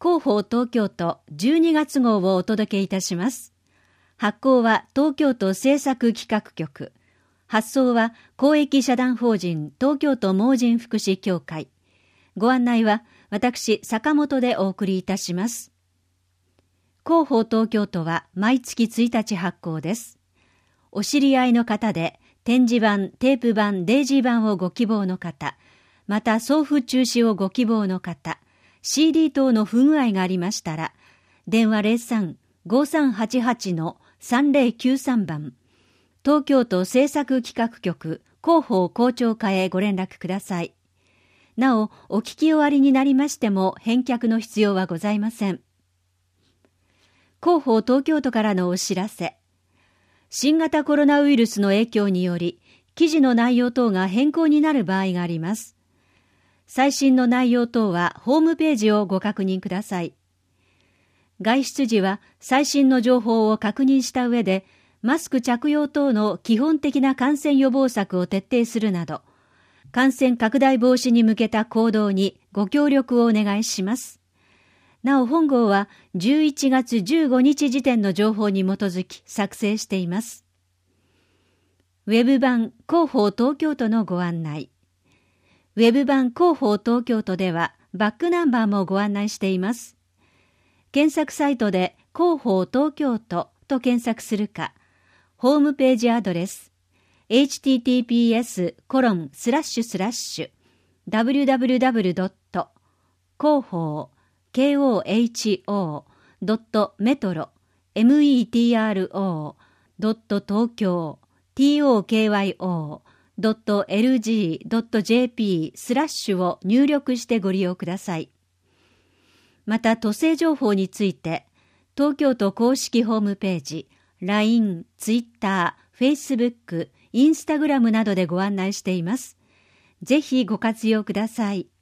広報東京都12月号をお届けいたします。発行は東京都政策企画局。発送は公益社団法人東京都盲人福祉協会。ご案内は私、坂本でお送りいたします。広報東京都は毎月1日発行です。お知り合いの方で展示版、テープ版、デイジー版をご希望の方、また送付中止をご希望の方、CD 等の不具合がありましたら、電話 03-5388-3093 番、東京都政策企画局広報広聴課へご連絡ください。なお、お聞き終わりになりましても返却の必要はございません。広報東京都からのお知らせ。新型コロナウイルスの影響により、記事の内容等が変更になる場合があります。最新の内容等はホームページをご確認ください。外出時は最新の情報を確認した上で、マスク着用等の基本的な感染予防策を徹底するなど、感染拡大防止に向けた行動にご協力をお願いします。なお本号は11月15日時点の情報に基づき作成しています。ウェブ版広報東京都のご案内。ウェブ版広報東京都ではバックナンバーもご案内しています。検索サイトで広報東京都と検索するか、ホームページアドレス https://www.広報koho.metro.tokyo.lg.jp/ を入力してご利用ください。また、都政情報について、東京都公式ホームページ、LINE、Twitter、Facebook、Instagram などでご案内しています。ぜひご活用ください。